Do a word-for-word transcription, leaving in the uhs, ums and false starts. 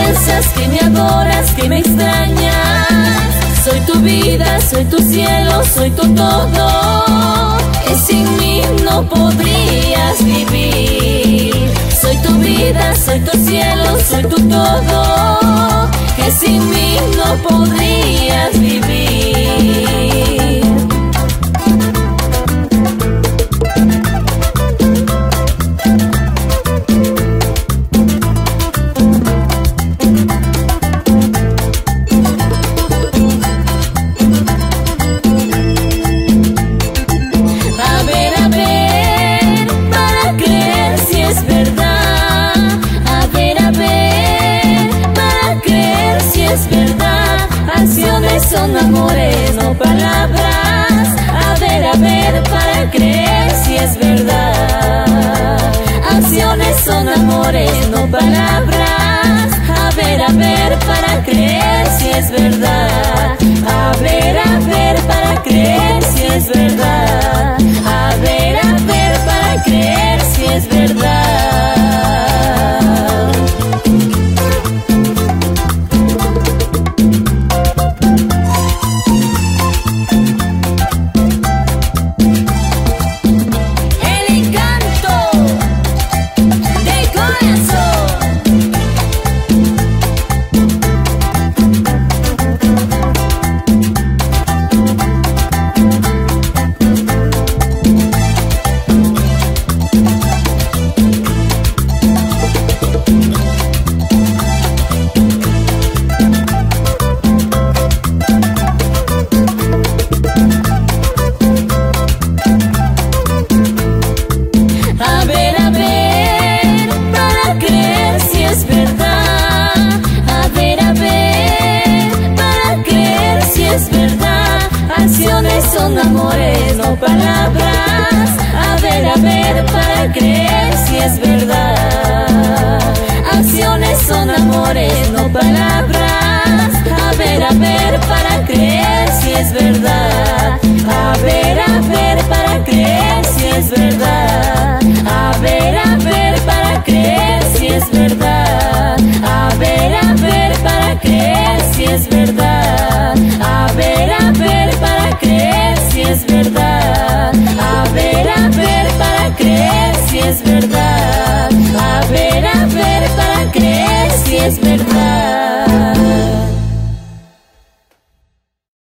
piensas, que me adoras, que me extrañas. Soy tu vida, soy tu cielo, soy tu todo, que sin mí no podrías vivir. Soy tu vida, soy tu cielo, soy tu todo, que sin mí no podrías vivir. Son amores, no palabras. A ver, a ver, para creer si es verdad. Acciones son amores, no palabras. A ver, a ver, para creer si es verdad. A ver, a ver, para creer si es verdad. A ver, a ver, para creer si es verdad. Acciones son amores, no palabras. A ver, a ver, para creer si es verdad. Acciones son amores, no palabras. A ver, a ver, para creer si es verdad. A ver, a ver, para creer si es verdad. A ver, a ver, para creer si es verdad. A ver, a ver, para creer si es verdad. A ver, a ver, para creer si es verdad. A ver, a ver, para creer si es verdad. A ver, a ver, para creer si es verdad.